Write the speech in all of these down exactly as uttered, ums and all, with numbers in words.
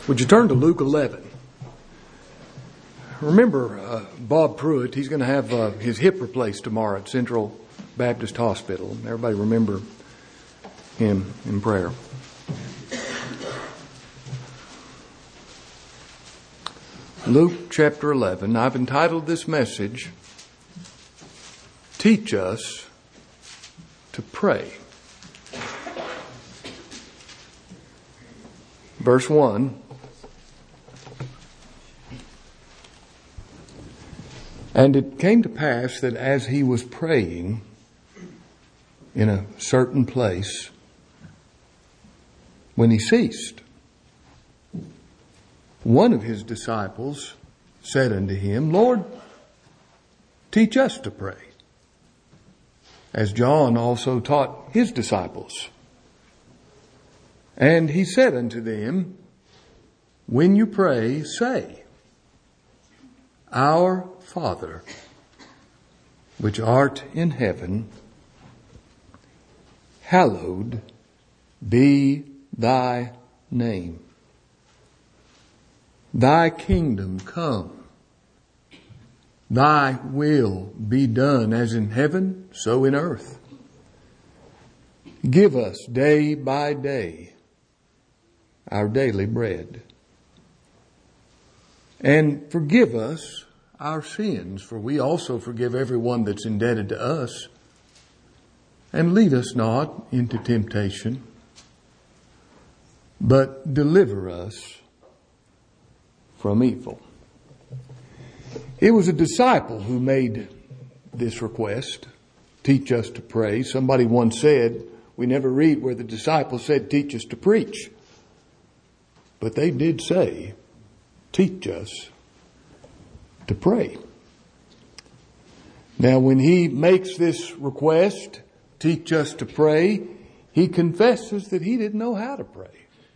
Would you turn to Luke eleven? Remember uh, Bob Pruitt, he's going to have uh, his hip replaced tomorrow at Central Baptist Hospital. Everybody remember him in prayer. Luke chapter eleven. I've entitled this message, Teach Us to Pray. Verse one. And it came to pass that as he was praying in a certain place, when he ceased, one of his disciples said unto him, Lord, teach us to pray, as John also taught his disciples. And he said unto them, when you pray, say, Our Father, which art in heaven, hallowed be thy name. Thy kingdom come. Thy will be done as in heaven, so in earth. Give us day by day our daily bread. And forgive us our sins, for we also forgive everyone that's indebted to us. And lead us not into temptation, but deliver us from evil. It was a disciple who made this request, teach us to pray. Somebody once said, we never read where the disciple said, teach us to preach. But they did say, teach us to pray. Now, when he makes this request, teach us to pray, he confesses that he didn't know how to pray.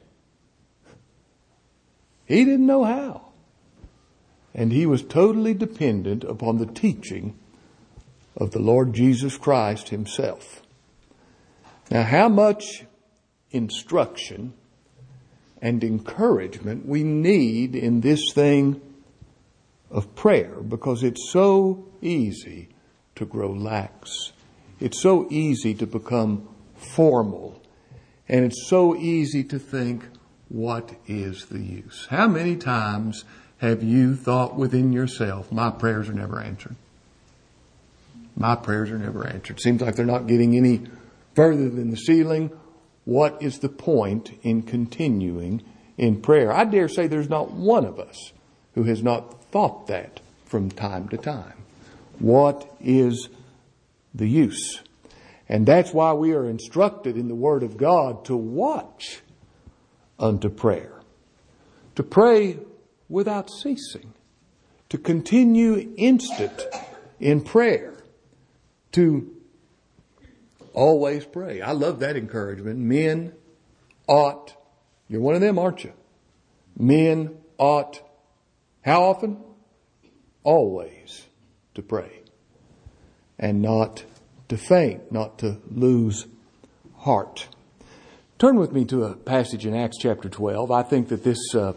He didn't know how. And he was totally dependent upon the teaching of the Lord Jesus Christ himself. Now, how much instruction and encouragement we need in this thing of prayer, because it's so easy to grow lax. It's so easy to become formal. And it's so easy to think, what is the use? How many times have you thought within yourself, my prayers are never answered? My prayers are never answered. Seems like they're not getting any further than the ceiling. What is the point in continuing in prayer? I dare say there's not one of us who has not thought that from time to time. What is the use? And that's why we are instructed in the Word of God to watch unto prayer, to pray without ceasing, to continue instant in prayer, to always pray. I love that encouragement. Men ought, you're one of them, aren't you? Men ought, how often? Always to pray. And not to faint, not to lose heart. Turn with me to a passage in Acts chapter twelve. I think that this uh,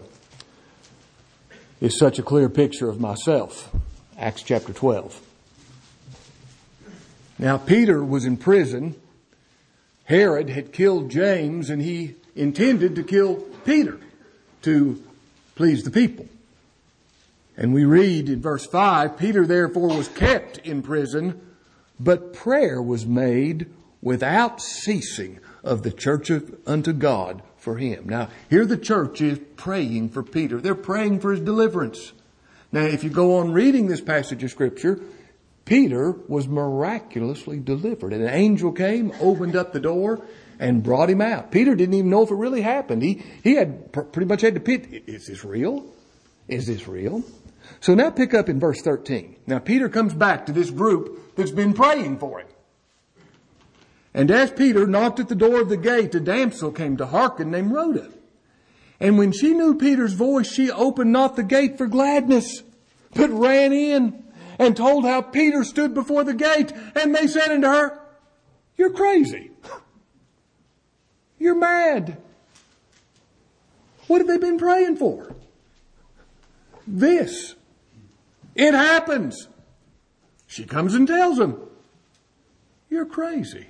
is such a clear picture of myself. Acts chapter twelve. Now, Peter was in prison. Herod had killed James, and he intended to kill Peter to please the people. And we read in verse five, Peter therefore was kept in prison, but prayer was made without ceasing of the church of, unto God for him. Now, here the church is praying for Peter. They're praying for his deliverance. Now, if you go on reading this passage of Scripture, Peter was miraculously delivered. And an angel came, opened up the door, and brought him out. Peter didn't even know if it really happened. He, he had pr- pretty much had to pit. Is this real? Is this real? So now pick up in verse thirteen. Now Peter comes back to this group that's been praying for him. And as Peter knocked at the door of the gate, a damsel came to hearken named Rhoda. And when she knew Peter's voice, she opened not the gate for gladness, but ran in and told how Peter stood before the gate. And they said unto her, "You're crazy. You're mad. What have they been praying for? This. It happens. She comes and tells them, you're crazy.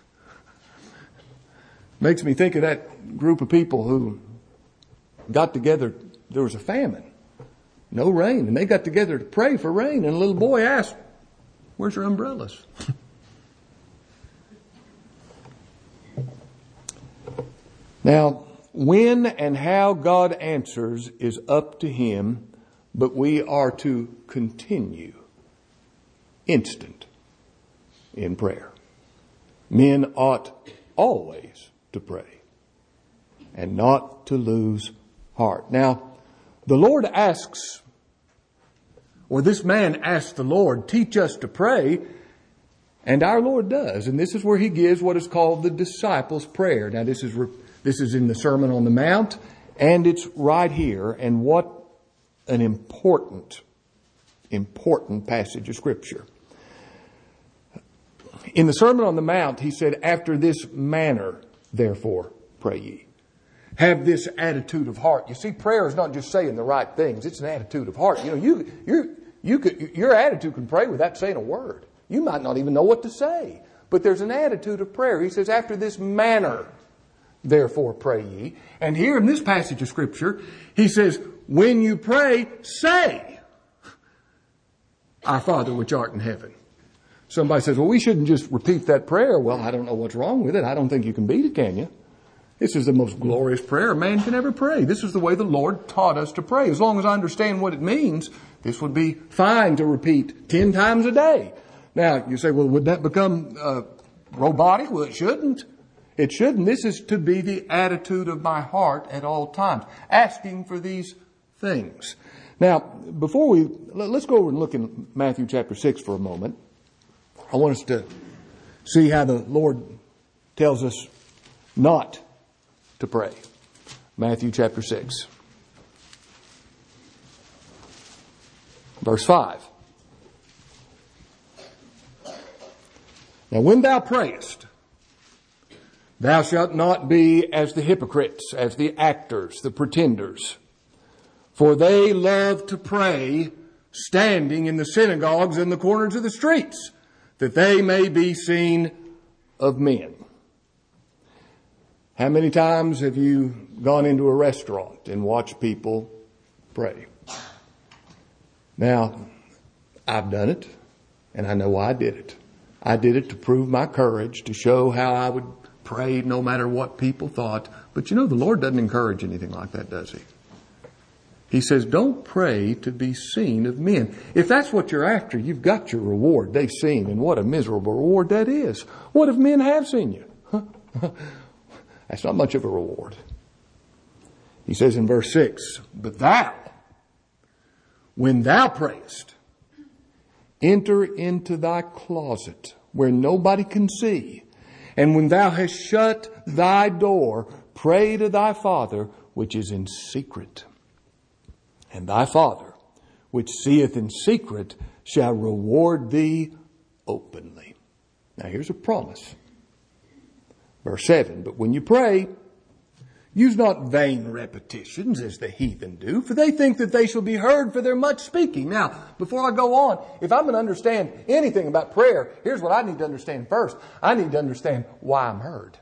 Makes me think of that group of people who got together. There was a famine. No rain. And they got together to pray for rain. And a little boy asked, where's your umbrellas? Now, when and how God answers is up to Him, but we are to continue instant in prayer. Men ought always to pray and not to lose heart. Now, the Lord asks, or this man asks the Lord, teach us to pray, and our Lord does. And this is where He gives what is called the disciples' prayer. Now, this is this is in the Sermon on the Mount, and it's right here. And what an important, important passage of Scripture. In the Sermon on the Mount, He said, after this manner, therefore, pray ye. Have this attitude of heart. You see, prayer is not just saying the right things. It's an attitude of heart. You know, you, you, you could, your attitude can pray without saying a word. You might not even know what to say. But there's an attitude of prayer. He says, after this manner, therefore, pray ye. And here in this passage of Scripture, He says, when you pray, say, Our Father which art in heaven. Somebody says, well, we shouldn't just repeat that prayer. Well, I don't know what's wrong with it. I don't think you can beat it, can you? This is the most glorious prayer a man can ever pray. This is the way the Lord taught us to pray. As long as I understand what it means, this would be fine to repeat ten times a day. Now, you say, well, would that become uh, robotic? Well, it shouldn't. It shouldn't. This is to be the attitude of my heart at all times, asking for these things. Now, before we, let's go over and look in Matthew chapter six for a moment. I want us to see how the Lord tells us not to pray. Matthew chapter six. Verse five. Now when thou prayest, thou shalt not be as the hypocrites, as the actors, the pretenders. For they love to pray standing in the synagogues and the corners of the streets, that they may be seen of men. How many times have you gone into a restaurant and watched people pray? Now, I've done it, and I know why I did it. I did it to prove my courage, to show how I would pray no matter what people thought. But you know, the Lord doesn't encourage anything like that, does He? He says, don't pray to be seen of men. If that's what you're after, you've got your reward. They've seen, and what a miserable reward that is. What if men have seen you? That's not much of a reward. He says in verse six, but thou, when thou prayest, enter into thy closet where nobody can see. And when thou hast shut thy door, pray to thy Father which is in secret. And thy Father, which seeth in secret, shall reward thee openly. Now here's a promise. Verse seven, but when you pray, use not vain repetitions as the heathen do, for they think that they shall be heard for their much speaking. Now, before I go on, if I'm going to understand anything about prayer, here's what I need to understand first. I need to understand why I'm heard.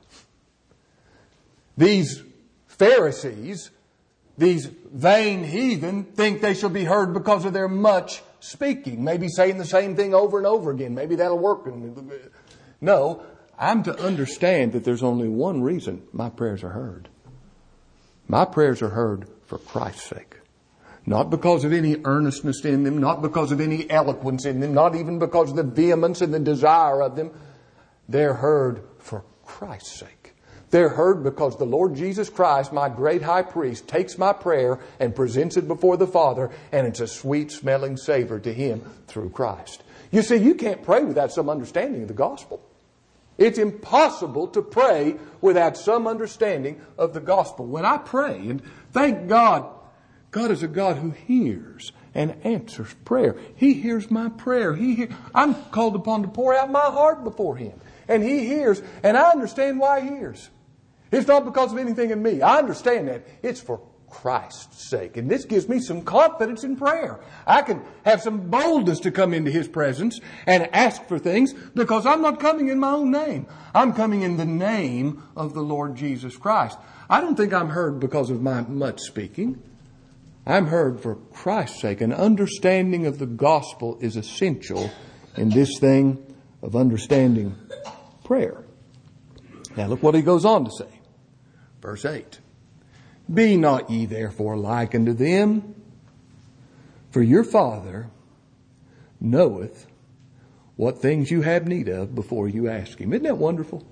These Pharisees, these vain heathen, think they shall be heard because of their much speaking. Maybe saying the same thing over and over again. Maybe that'll work. No, I'm to understand that there's only one reason my prayers are heard. My prayers are heard for Christ's sake. Not because of any earnestness in them, not because of any eloquence in them, not even because of the vehemence and the desire of them. They're heard for Christ's sake. They're heard because the Lord Jesus Christ, my great high priest, takes my prayer and presents it before the Father, and it's a sweet smelling savor to Him through Christ. You see, you can't pray without some understanding of the gospel. It's impossible to pray without some understanding of the gospel. When I pray, and thank God, God is a God who hears and answers prayer. He hears my prayer. He hear, I'm called upon to pour out my heart before Him. And He hears, and I understand why He hears. It's not because of anything in me. I understand that. It's for Christ's sake. And this gives me some confidence in prayer. I can have some boldness to come into His presence and ask for things because I'm not coming in my own name. I'm coming in the name of the Lord Jesus Christ. I don't think I'm heard because of my much speaking. I'm heard for Christ's sake. An understanding of the gospel is essential in this thing of understanding prayer. Now look what he goes on to say. Verse eight. Be not ye therefore like unto them, for your Father knoweth what things you have need of before you ask Him. Isn't that wonderful?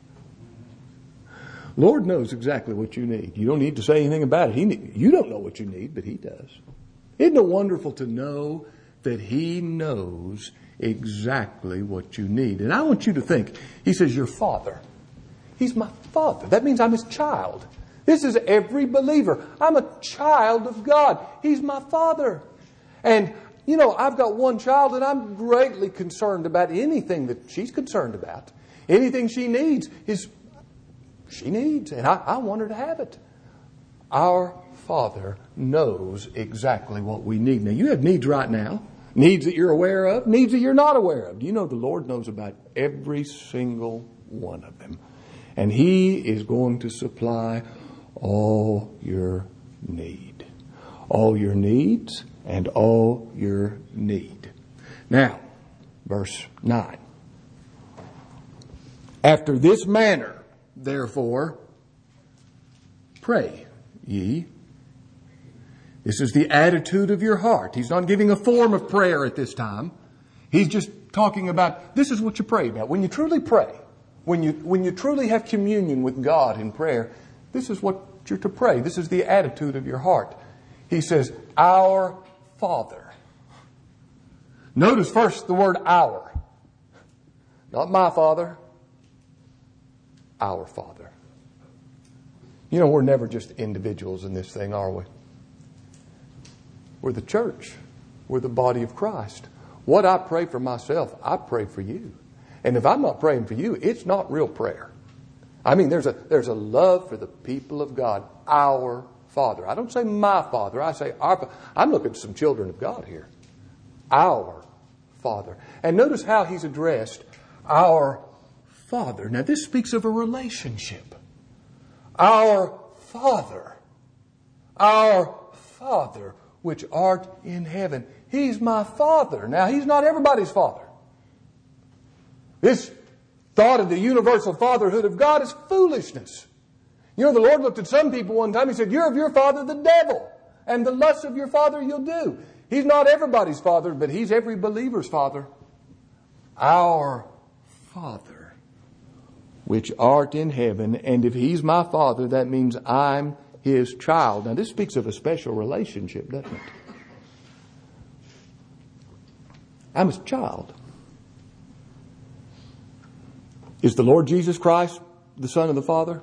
Lord knows exactly what you need. You don't need to say anything about it. He need, you don't know what you need, but He does. Isn't it wonderful to know that He knows exactly what you need? And I want you to think, He says, your Father. He's my Father. That means I'm His child. This is every believer. I'm a child of God. He's my Father. And, you know, I've got one child and I'm greatly concerned about anything that she's concerned about. Anything she needs is, she needs. And I, I want her to have it. Our Father knows exactly what we need. Now, you have needs right now. Needs that you're aware of. Needs that you're not aware of. Do you know the Lord knows about every single one of them? And He is going to supply all your need. All your needs and all your need. Now, verse nine. After this manner, therefore, pray ye. This is the attitude of your heart. He's not giving a form of prayer at this time. He's just talking about, this is what you pray about. When you truly pray, when you, when you truly have communion with God in prayer, this is what you're to pray. This is the attitude of your heart. He says, our Father. Notice first the word our. Not my Father. Our Father. You know, we're never just individuals in this thing, are we? We're the church. We're the body of Christ. What I pray for myself, I pray for you. And if I'm not praying for you, it's not real prayer. I mean, there's a there's a love for the people of God. Our Father. I don't say my Father. I say our. I'm looking at some children of God here. Our Father. And notice how he's addressed our Father. Now, this speaks of a relationship. Our Father. Our Father, which art in heaven. He's my Father. Now, He's not everybody's Father. This thought of the universal fatherhood of God is foolishness. You know, the Lord looked at some people one time. He said, you're of your father the devil, and the lusts of your father you'll do. He's not everybody's Father, but He's every believer's Father. Our Father, which art in heaven. And if He's my Father, that means I'm His child. Now, this speaks of a special relationship, doesn't it? I'm His child. Is the Lord Jesus Christ the Son of the Father?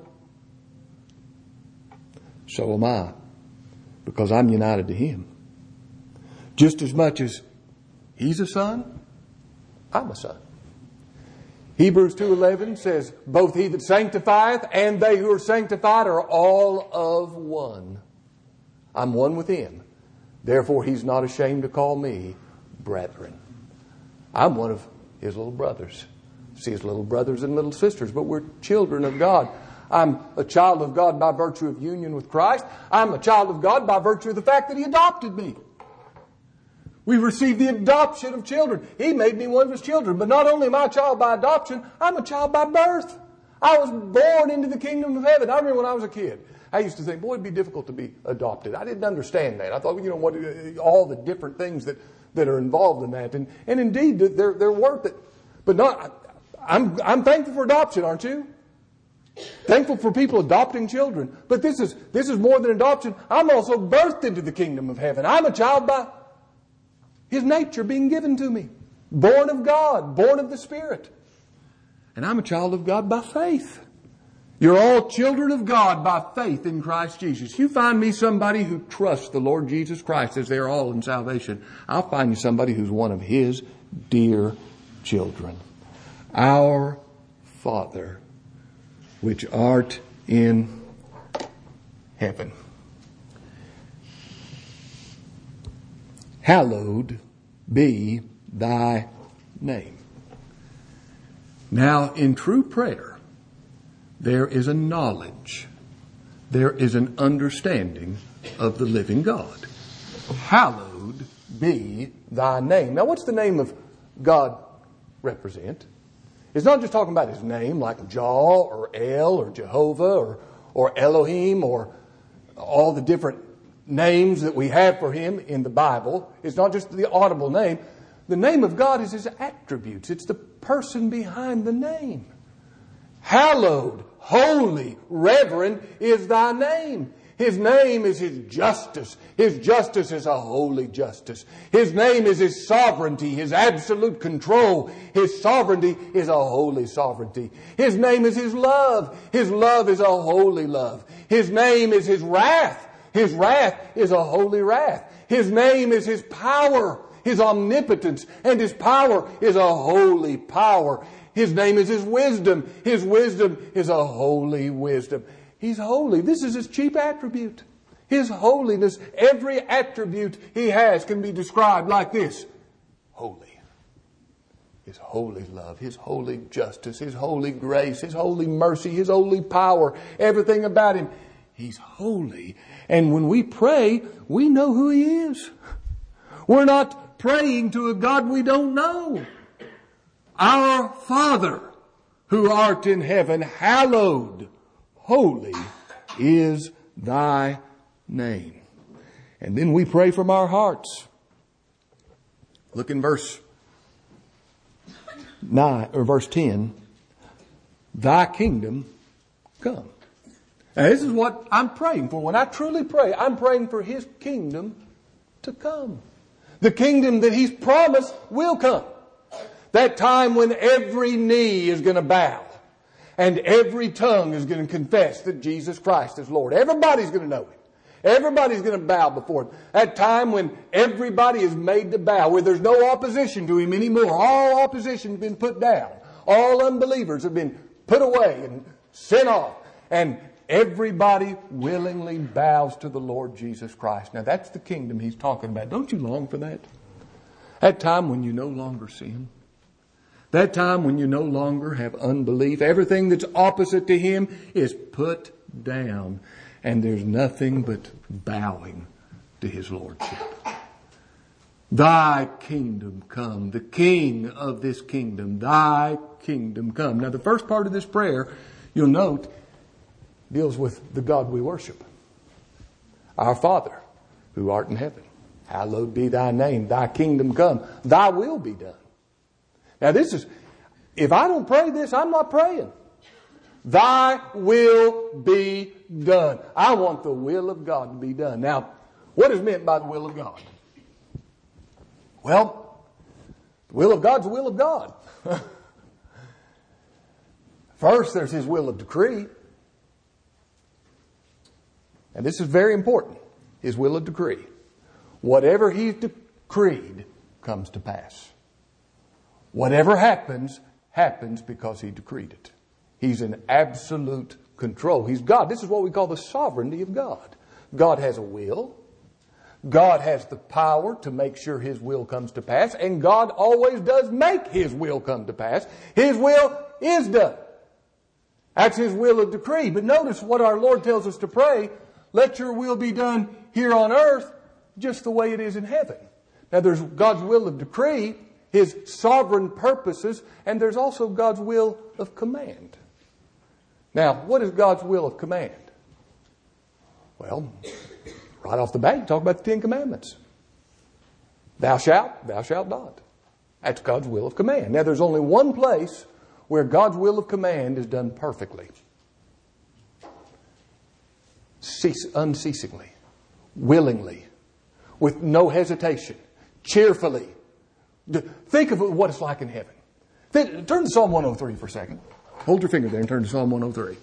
So am I, because I'm united to Him. Just as much as He's a son, I'm a son. Hebrews two eleven says, both He that sanctifieth and they who are sanctified are all of one. I'm one with Him. Therefore He's not ashamed to call me brethren. I'm one of His little brothers. See, His little brothers and little sisters, but we're children of God. I'm a child of God by virtue of union with Christ. I'm a child of God by virtue of the fact that He adopted me. We received the adoption of children. He made me one of His children. But not only am I a child by adoption, I'm a child by birth. I was born into the kingdom of heaven. I remember when I was a kid, I used to think, boy, it'd be difficult to be adopted. I didn't understand that. I thought, you know, what all the different things that, that are involved in that. And, and indeed, they're, they're worth it. But not... I'm, I'm thankful for adoption, aren't you? Thankful for people adopting children. But this is, this is more than adoption. I'm also birthed into the kingdom of heaven. I'm a child by His nature being given to me. Born of God, born of the Spirit. And I'm a child of God by faith. You're all children of God by faith in Christ Jesus. You find me somebody who trusts the Lord Jesus Christ as they're all in salvation. I'll find you somebody who's one of His dear children. Our Father, which art in heaven. hallowed be thy name. Now, in true prayer, there is a knowledge, there is an understanding of the living God. Hallowed be thy name. Now, what's the name of God represent? It's not just talking about his name like Jah or El or Jehovah or, or Elohim or all the different names that we have for him in the Bible. It's not just the audible name. The name of God is his attributes. It's the person behind the name. Hallowed, holy, reverend is thy name. His name is his justice. His justice is a holy justice. His name is his sovereignty, his absolute control. His sovereignty is a holy sovereignty. His name is his love. His love is a holy love. His name is his wrath. His wrath is a holy wrath. His name is his power, his omnipotence, and his power is a holy power. His name is his wisdom. His wisdom is a holy wisdom. He's holy. This is his chief attribute. His holiness, every attribute he has can be described like this. Holy. His holy love, his holy justice, his holy grace, his holy mercy, his holy power, everything about him. He's holy. And when we pray, we know who he is. We're not praying to a God we don't know. Our Father, who art in heaven, hallowed, holy is thy name. And then we pray from our hearts. Look in verse nine or verse ten. Thy kingdom come. Now this is what I'm praying for. When I truly pray, I'm praying for his kingdom to come. The kingdom that he's promised will come. That time when every knee is going to bow and every tongue is going to confess that Jesus Christ is Lord. Everybody's going to know him. Everybody's going to bow before him. That time when everybody is made to bow, where there's no opposition to him anymore. All opposition has been put down. All unbelievers have been put away and sent off. And everybody willingly bows to the Lord Jesus Christ. Now that's the kingdom he's talking about. Don't you long for that? That time when you no longer sin. That time when you no longer have unbelief. Everything that's opposite to him is put down. And there's nothing but bowing to his lordship. Thy kingdom come. The king of this kingdom. Thy kingdom come. Now the first part of this prayer, you'll note, deals with the God we worship. Our Father, who art in heaven. Hallowed be thy name. Thy kingdom come. Thy will be done. Now this is, if I don't pray this, I'm not praying. Thy will be done. I want the will of God to be done. Now, what is meant by the will of God? Well, the will of God's the will of God. First, there's his will of decree. And this is very important. His will of decree. Whatever he's decreed comes to pass. Whatever happens, happens because he decreed it. He's in absolute control. He's God. This is what we call the sovereignty of God. God has a will. God has the power to make sure his will comes to pass. And God always does make his will come to pass. His will is done. That's his will of decree. But notice what our Lord tells us to pray. Let your will be done here on earth just the way it is in heaven. Now there's God's will of decree, his sovereign purposes, and there's also God's will of command. Now, what is God's will of command? Well, right off the bat, you talk about the Ten Commandments. Thou shalt, thou shalt not. That's God's will of command. Now, there's only one place where God's will of command is done perfectly. Cease, unceasingly, willingly, with no hesitation, cheerfully. Think of what it's like in heaven. Think, turn to Psalm one oh three for a second. Hold your finger there and turn to Psalm one oh three.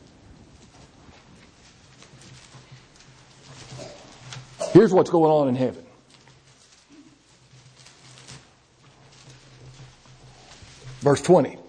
Here's what's going on in heaven. Verse twenty.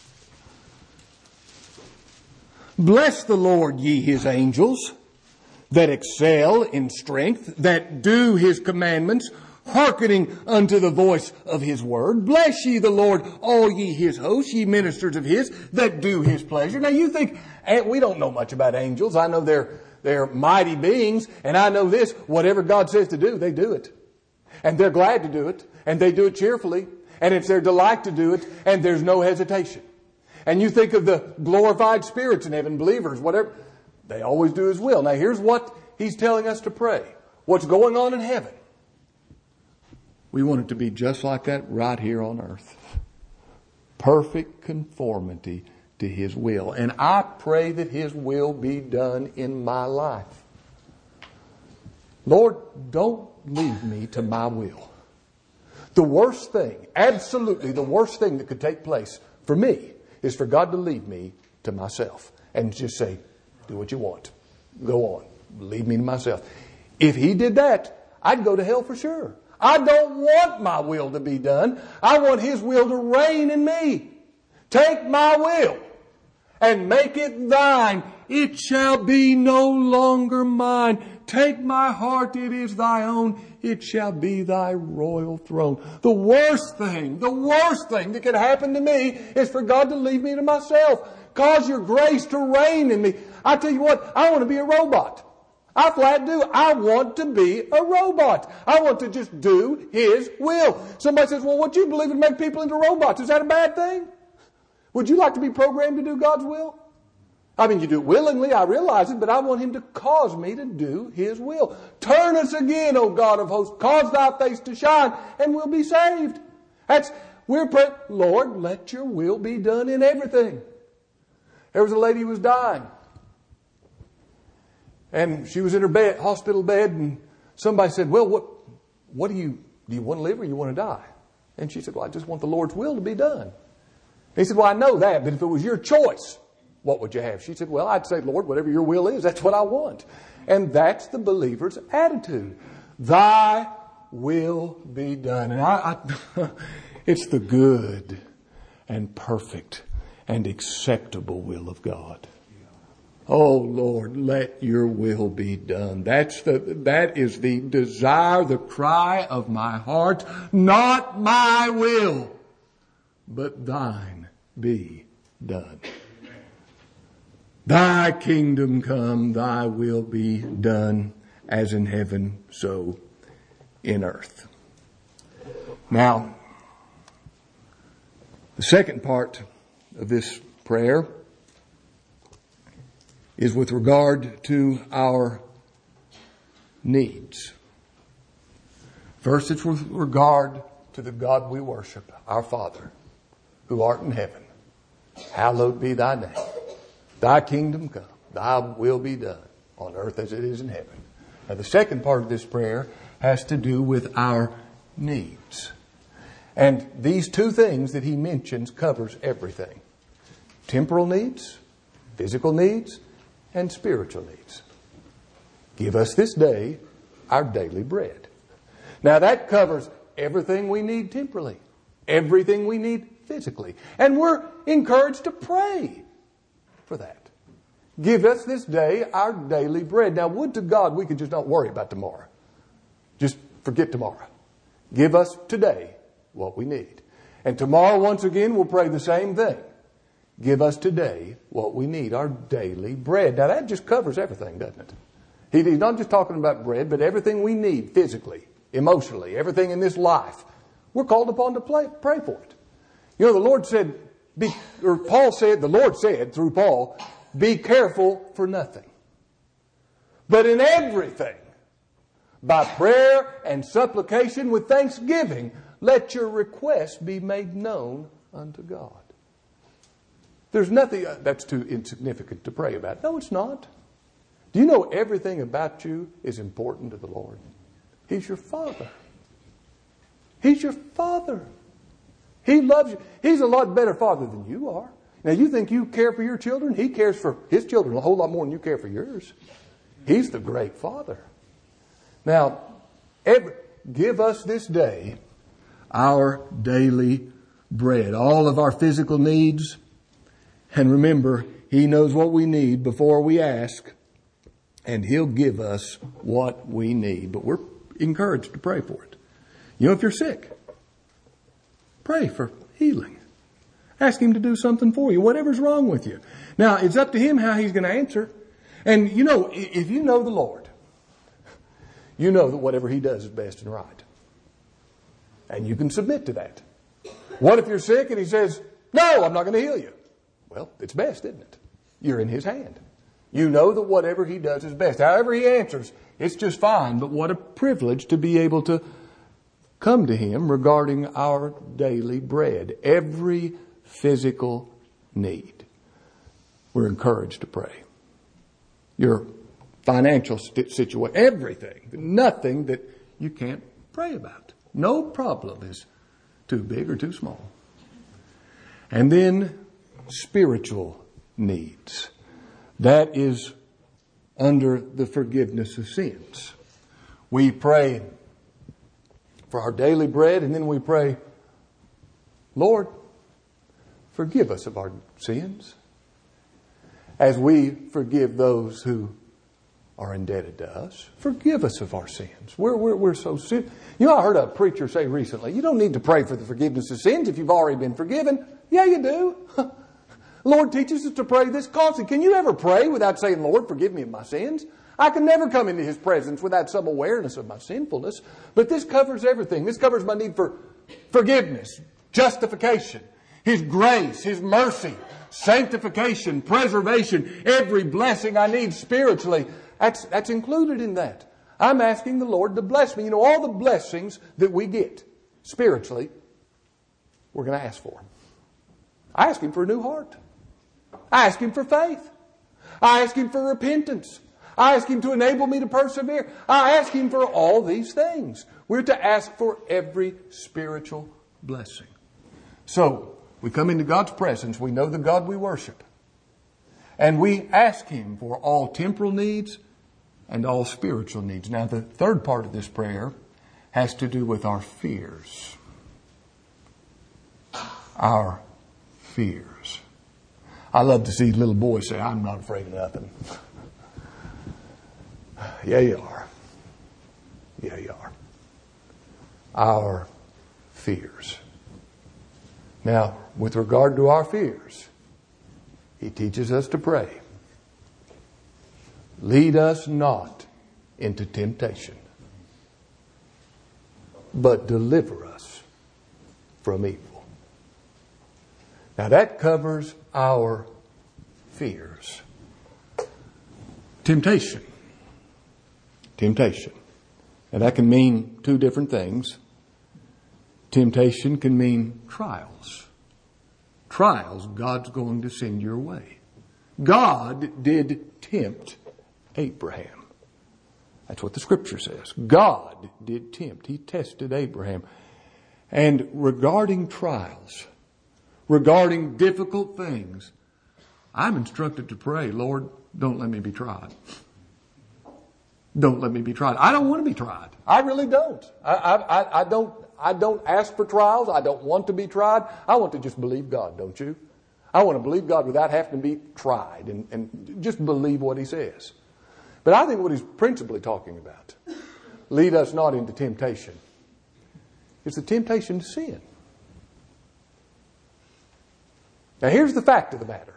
Bless the Lord, ye his angels, that excel in strength, that do his commandments, hearkening unto the voice of His word. Bless ye the Lord, all ye His hosts, ye ministers of His that do His pleasure. Now you think, we don't know much about angels. I know they're, they're mighty beings, and I know this, whatever God says to do, they do it. And they're glad to do it, and they do it cheerfully, and it's their delight to do it, and there's no hesitation. And you think of the glorified spirits in heaven, believers, whatever, they always do His will. Now here's what He's telling us to pray. What's going on in heaven? We want it to be just like that right here on earth. Perfect conformity to His will. And I pray that His will be done in my life. Lord, don't leave me to my will. The worst thing, absolutely the worst thing that could take place for me is for God to leave me to myself and just say, do what you want. Go on. Leave me to myself. If He did that, I'd go to hell for sure. I don't want my will to be done. I want His will to reign in me. Take my will and make it thine. It shall be no longer mine. Take my heart, it is thy own. It shall be thy royal throne. The worst thing, the worst thing that could happen to me is for God to leave me to myself. Cause your grace to reign in me. I tell you what, I want to be a robot. I flat do. I want to be a robot. I want to just do His will. Somebody says, well, what you believe would make people into robots. Is that a bad thing? Would you like to be programmed to do God's will? I mean, you do it willingly, I realize it, but I want Him to cause me to do His will. Turn us again, O God of hosts. Cause thy face to shine, and we'll be saved. That's, we're praying, Lord, let your will be done in everything. There was a lady who was dying. And she was in her bed, hospital bed, and somebody said, well, what, what do you, do you want to live or you want to die? And she said, well, I just want the Lord's will to be done. And he said, well, I know that, but if it was your choice, what would you have? She said, well, I'd say, Lord, whatever your will is, that's what I want. And that's the believer's attitude. Thy will be done. And I, I it's the good and perfect and acceptable will of God. Oh Lord, let your will be done. That's the, that is the desire, the cry of my heart. Not my will, but thine be done. Thy kingdom come, thy will be done, as in heaven, so in earth. Now, the second part of this prayer is with regard to our needs. First, it's with regard to the God we worship, our Father, who art in heaven. Hallowed be thy name. Thy kingdom come. Thy will be done on earth as it is in heaven. Now, the second part of this prayer has to do with our needs. And these two things that he mentions covers everything. Temporal needs, physical needs, and spiritual needs. Give us this day our daily bread. Now that covers everything we need temporally, everything we need physically. And we're encouraged to pray for that. Give us this day our daily bread. Now would to God we could just not worry about tomorrow. Just forget tomorrow. Give us today what we need. And tomorrow once again we'll pray the same thing. Give us today what we need, our daily bread. Now that just covers everything, doesn't it? He, he's not just talking about bread, but everything we need physically, emotionally, everything in this life. We're called upon to play, pray for it. You know, the Lord said, be, or Paul said, the Lord said through Paul, be careful for nothing. But in everything, by prayer and supplication with thanksgiving, let your requests be made known unto God. There's nothing that's too insignificant to pray about. No, it's not. Do you know everything about you is important to the Lord? He's your Father. He's your Father. He loves you. He's a lot better Father than you are. Now, you think you care for your children? He cares for His children a whole lot more than you care for yours. He's the great Father. Now, every, give us this day our daily bread. All of our physical needs. And remember, He knows what we need before we ask. And He'll give us what we need. But we're encouraged to pray for it. You know, if you're sick, pray for healing. Ask Him to do something for you, whatever's wrong with you. Now, it's up to Him how He's going to answer. And you know, if you know the Lord, you know that whatever He does is best and right. And you can submit to that. What if you're sick and He says, no, I'm not going to heal you? Well, it's best, isn't it? You're in His hand. You know that whatever He does is best. However He answers, it's just fine. But what a privilege to be able to come to Him regarding our daily bread. Every physical need. We're encouraged to pray. Your financial situation, everything. Nothing that you can't pray about. No problem is too big or too small. And then spiritual needs. That is under the forgiveness of sins. We pray for our daily bread, and then we pray, Lord, forgive us of our sins as we forgive those who are indebted to us. Forgive us of our sins. We're, we're, we're so sin. You know, I heard a preacher say recently, you don't need to pray for the forgiveness of sins if you've already been forgiven. Yeah, you do. The Lord teaches us to pray this constantly. Can you ever pray without saying, Lord, forgive me of my sins? I can never come into His presence without some awareness of my sinfulness. But this covers everything. This covers my need for forgiveness, justification, His grace, His mercy, sanctification, preservation, every blessing I need spiritually. That's, that's included in that. I'm asking the Lord to bless me. You know, all the blessings that we get spiritually, we're going to ask for. I ask Him for a new heart. I ask Him for faith. I ask Him for repentance. I ask Him to enable me to persevere. I ask Him for all these things. We're to ask for every spiritual blessing. So, we come into God's presence. We know the God we worship. And we ask Him for all temporal needs and all spiritual needs. Now, the third part of this prayer has to do with our fears. Our fears. I love to see little boys say, I'm not afraid of nothing. Yeah, you are. Yeah, you are. Our fears. Now, with regard to our fears, He teaches us to pray. Lead us not into temptation, but deliver us from evil. Now that covers our fears. Temptation. Temptation. And that can mean two different things. Temptation can mean trials. Trials God's going to send your way. God did tempt Abraham. That's what the Scripture says. God did tempt. He tested Abraham. And regarding trials, regarding difficult things, I'm instructed to pray, Lord, don't let me be tried. Don't let me be tried. I don't want to be tried. I really don't. I, I, I don't. I don't ask for trials. I don't want to be tried. I want to just believe God, don't you? I want to believe God without having to be tried and, and just believe what He says. But I think what He's principally talking about, lead us not into temptation, is the temptation to sin. Now here's the fact of the matter.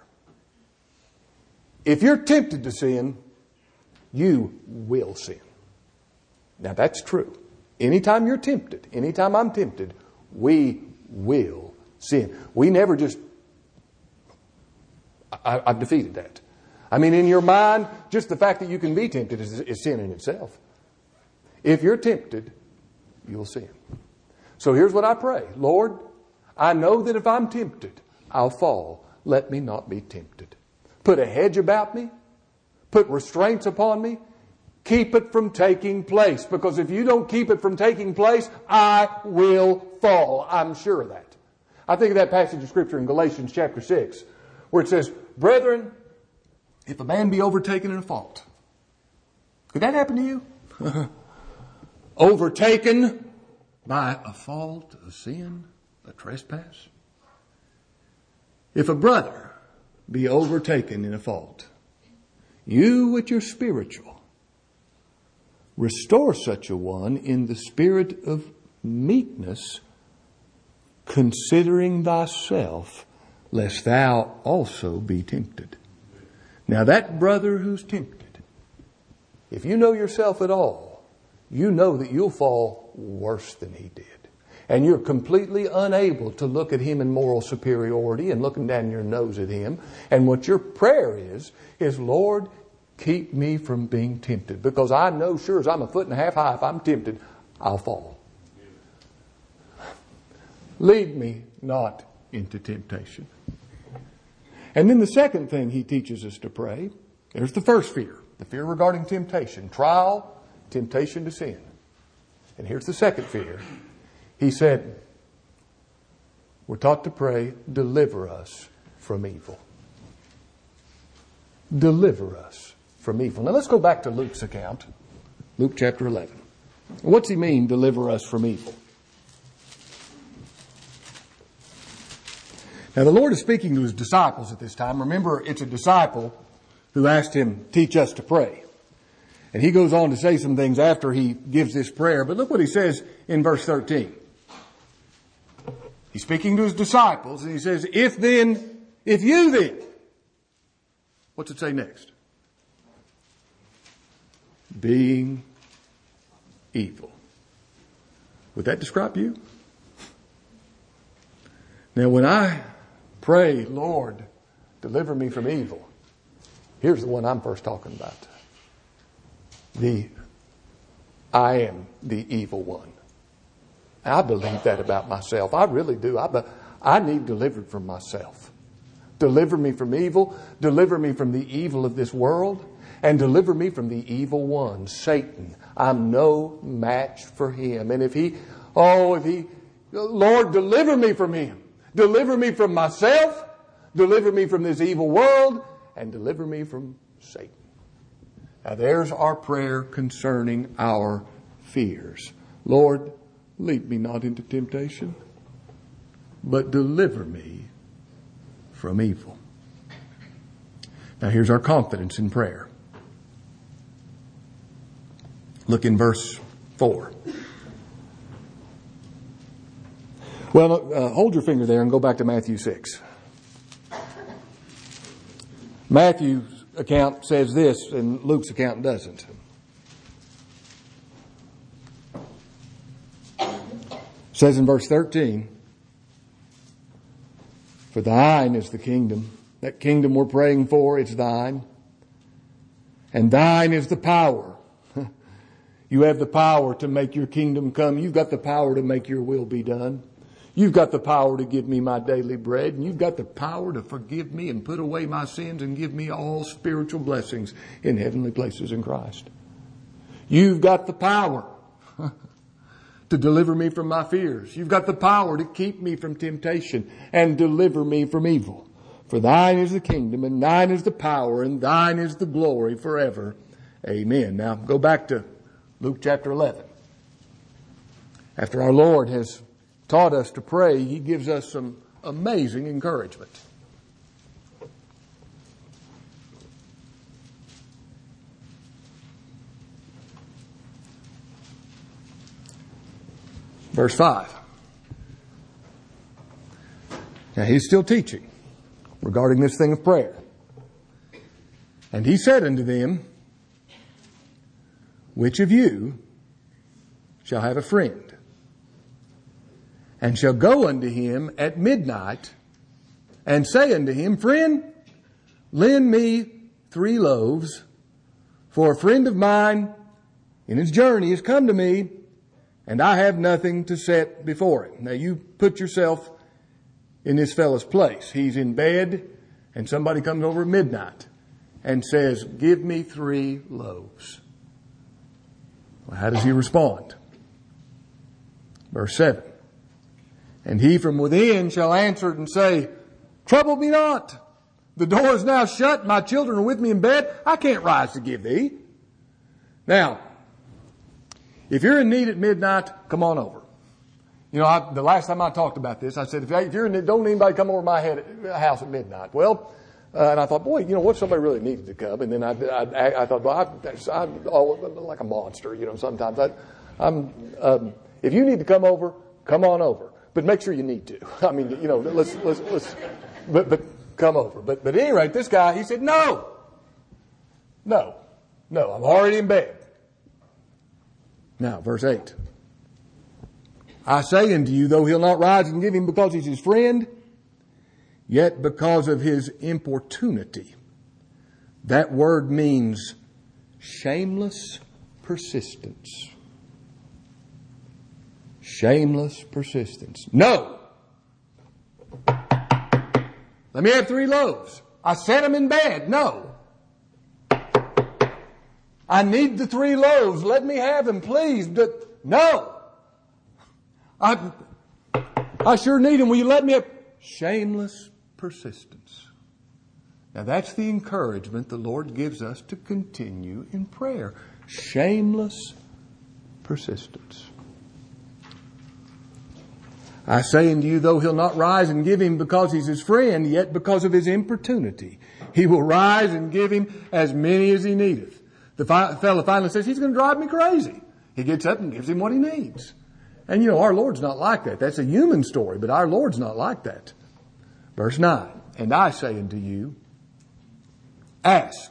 If you're tempted to sin, you will sin. Now that's true. Anytime you're tempted, anytime I'm tempted, we will sin. We never just... I, I've defeated that. I mean, in your mind, just the fact that you can be tempted is, is sin in itself. If you're tempted, you'll sin. So here's what I pray. Lord, I know that if I'm tempted, I'll fall. Let me not be tempted. Put a hedge about me. Put restraints upon me. Keep it from taking place. Because if you don't keep it from taking place, I will fall. I'm sure of that. I think of that passage of Scripture in Galatians chapter six, where it says, Brethren, if a man be overtaken in a fault. Could that happen to you? Overtaken by a fault, a sin, a trespass. If a brother be overtaken in a fault, you which are spiritual, restore such a one in the spirit of meekness, considering thyself, lest thou also be tempted. Now that brother who's tempted, if you know yourself at all, you know that you'll fall worse than he did. And you're completely unable to look at him in moral superiority and looking down your nose at him. And what your prayer is, is, Lord, keep me from being tempted. Because I know sure as I'm a foot and a half high, if I'm tempted, I'll fall. Lead me not into temptation. And then the second thing he teaches us to pray, there's the first fear, the fear regarding temptation, trial, temptation to sin. And here's the second fear. He said, we're taught to pray, deliver us from evil. Deliver us from evil. Now let's go back to Luke's account. Luke chapter eleven. What's he mean, deliver us from evil? Now the Lord is speaking to his disciples at this time. Remember, it's a disciple who asked him, teach us to pray. And he goes on to say some things after he gives this prayer. But look what he says in verse thirteen. He's speaking to his disciples and he says, if then, if you then, what's it say next? Being evil. Would that describe you? Now when I pray, Lord, deliver me from evil, here's the one I'm first talking about. The, I am the evil one. I believe that about myself. I really do. I, I need delivered from myself. Deliver me from evil. Deliver me from the evil of this world. And deliver me from the evil one, Satan. I'm no match for him. And if he, oh, if he, Lord, deliver me from him. Deliver me from myself. Deliver me from this evil world. And deliver me from Satan. Now there's our prayer concerning our fears. Lord, lead me not into temptation, but deliver me from evil. Now here's our confidence in prayer. Look in verse four. Well, uh, hold your finger there and go back to Matthew six. Matthew's account says this and Luke's account doesn't. It says in verse thirteen, for thine is the kingdom. That kingdom we're praying for, it's thine. And thine is the power. You have the power to make your kingdom come. You've got the power to make your will be done. You've got the power to give me my daily bread. And you've got the power to forgive me and put away my sins and give me all spiritual blessings in heavenly places in Christ. You've got the power to deliver me from my fears. You've got the power to keep me from temptation and deliver me from evil. For thine is the kingdom and thine is the power and thine is the glory forever. Amen. Now go back to Luke chapter eleven. After our Lord has taught us to pray, he gives us some amazing encouragement. Verse five. Now he's still teaching regarding this thing of prayer. And he said unto them, which of you shall have a friend, and shall go unto him at midnight, and say unto him, friend, lend me three loaves, for a friend of mine in his journey has come to me, and I have nothing to set before him. Now you put yourself in this fellow's place. He's in bed, and somebody comes over at midnight and says, give me three loaves. Well, how does he respond? Verse seven. And he from within shall answer and say, trouble me not. The door is now shut. My children are with me in bed. I can't rise to give thee. Now, if you're in need at midnight, come on over. You know, I, the last time I talked about this, I said, if, I, if you're in need, don't anybody come over to my head, house at midnight. Well, uh, and I thought, boy, you know, what if somebody really needed to come? And then I, I, I thought, well, I, I'm like a monster, you know, sometimes. I, I'm, um, If you need to come over, come on over. But make sure you need to. I mean, you know, let's, let's, let's, but, but come over. But, but at any rate, this guy, he said, no. No. No, I'm already in bed. Now, verse eight. I say unto you, though he'll not rise and give him because he's his friend, yet because of his importunity. That word means shameless persistence. Shameless persistence. No. Let me have three loaves. I set them in bed. No. I need the three loaves. Let me have them, please. But no. I, I sure need them. Will you let me have... Shameless persistence. Now that's the encouragement the Lord gives us to continue in prayer. Shameless persistence. I say unto you, though he'll not rise and give him because he's his friend, yet because of his importunity, he will rise and give him as many as he needeth. The fi- fellow finally says, he's going to drive me crazy. He gets up and gives him what he needs. And you know, our Lord's not like that. That's a human story, but our Lord's not like that. Verse nine, and I say unto you, ask,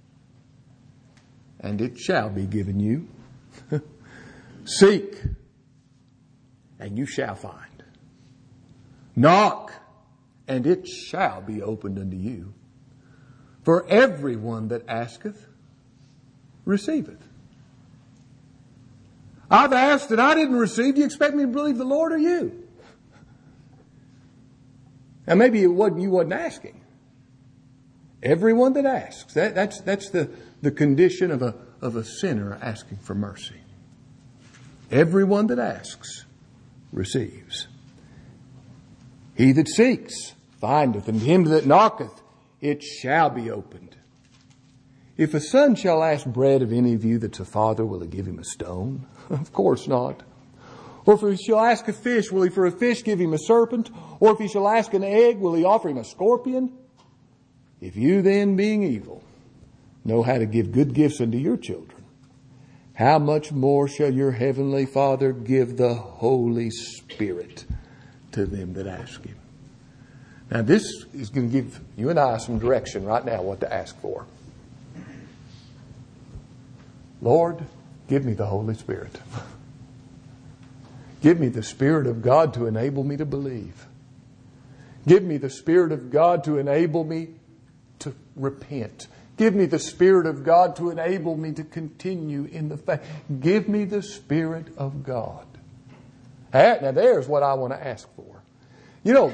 and it shall be given you. Seek, and you shall find. Knock, and it shall be opened unto you. For everyone that asketh, receiveth. I've asked and I didn't receive. Do you expect me to believe the Lord or you? Now maybe it wasn't, you wasn't asking. Everyone that asks. That, that's that's the, the condition of a, of a sinner asking for mercy. Everyone that asks receives. He that seeks findeth, and him that knocketh it shall be opened. If a son shall ask bread of any of you that's a father, will he give him a stone? Of course not. Or if he shall ask a fish, will he for a fish give him a serpent? Or if he shall ask an egg, will he offer him a scorpion? If you then, being evil, know how to give good gifts unto your children, how much more shall your heavenly Father give the Holy Spirit to them that ask him? Now this is going to give you and I some direction right now what to ask for. Lord, give me the Holy Spirit. Give me the Spirit of God to enable me to believe. Give me the Spirit of God to enable me to repent. Give me the Spirit of God to enable me to continue in the faith. Give me the Spirit of God. Now there's what I want to ask for. You know,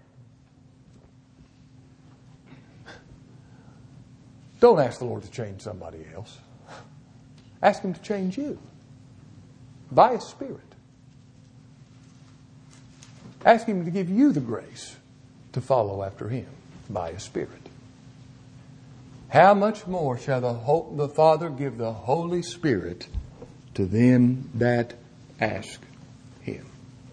don't ask the Lord to change somebody else. Ask Him to change you by His Spirit. Ask Him to give you the grace to follow after Him by His Spirit. How much more shall the, Ho- the Father give the Holy Spirit to them that ask Him?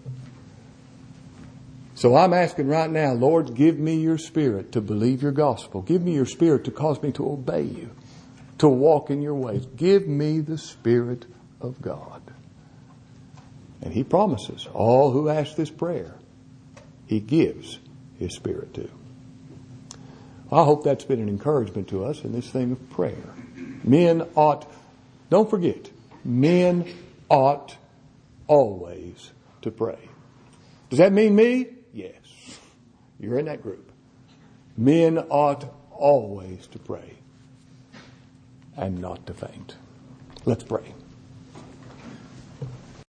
So I'm asking right now, Lord, give me your Spirit to believe your gospel. Give me your Spirit to cause me to obey you, to walk in your ways. Give me the Spirit of God. And He promises all who ask this prayer, He gives His Spirit to. I hope that's been an encouragement to us in this thing of prayer. Men ought, don't forget, men ought always to pray. Does that mean me? Yes. You're in that group. Men ought always to pray and not to faint. Let's pray.